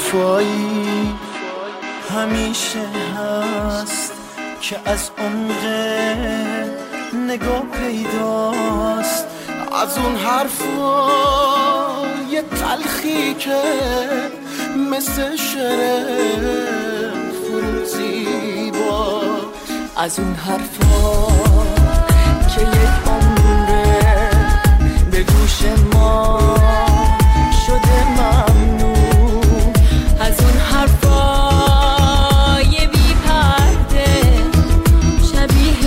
وفایی همیشه هست که از عمق نگاه پیداست، از اون حرفای تلخی که مثل شعر فروزیبا، از اون حرفا که یک عمره به گوش ما شده ممنون، از اون حرفای بی پرده شبیه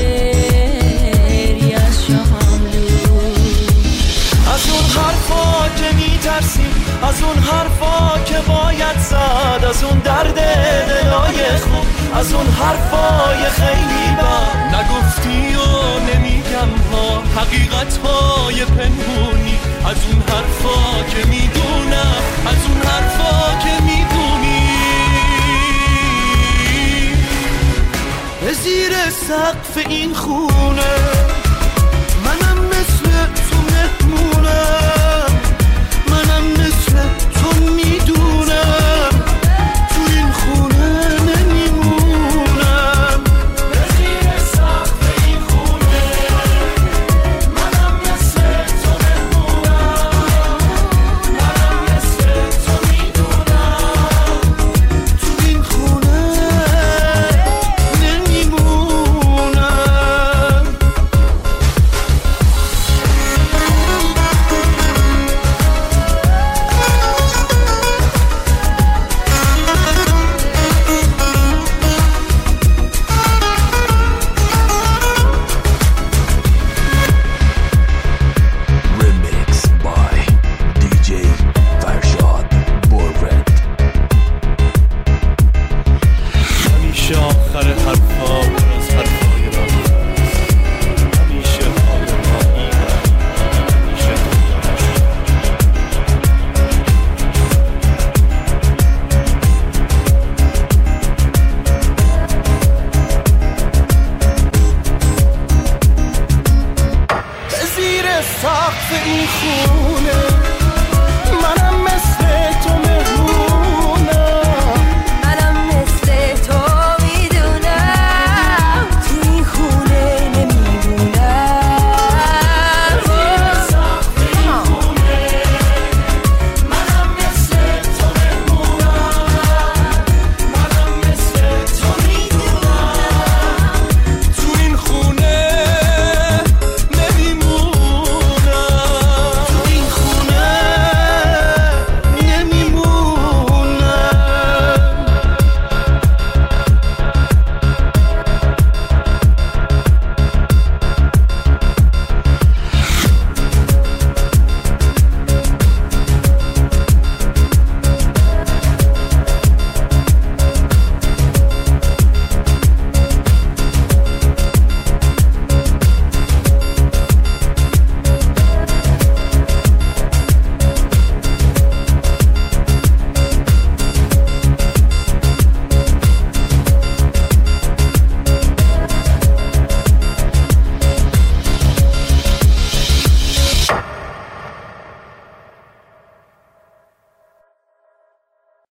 شعری از شاملو، از اون حرفا که میترسیم، از اون حرفا که باید زد، از اون درد دلای خوب، از اون حرفای خیلی بد نگفتی و نمیگم ها، حقیقتهای پنهونی، از اون حرفا که میدونم، از اون حرفا که میدونی. به زیر سقف این خونه منم مثل تو مهمونم، منم مثل تو میدونم تو این خونه نمیمونم. به زیر سقف این خونه منم مثل تو مهمونم، منم مثل تو میدونم تو این خونه نمیمونم. Remix by DJ Farshad Borred. همیشه آخر حرفا پر از حرفای راه، همیشه حال ما ایره، همیشه دنیا نشد. به زیر سقف این خونه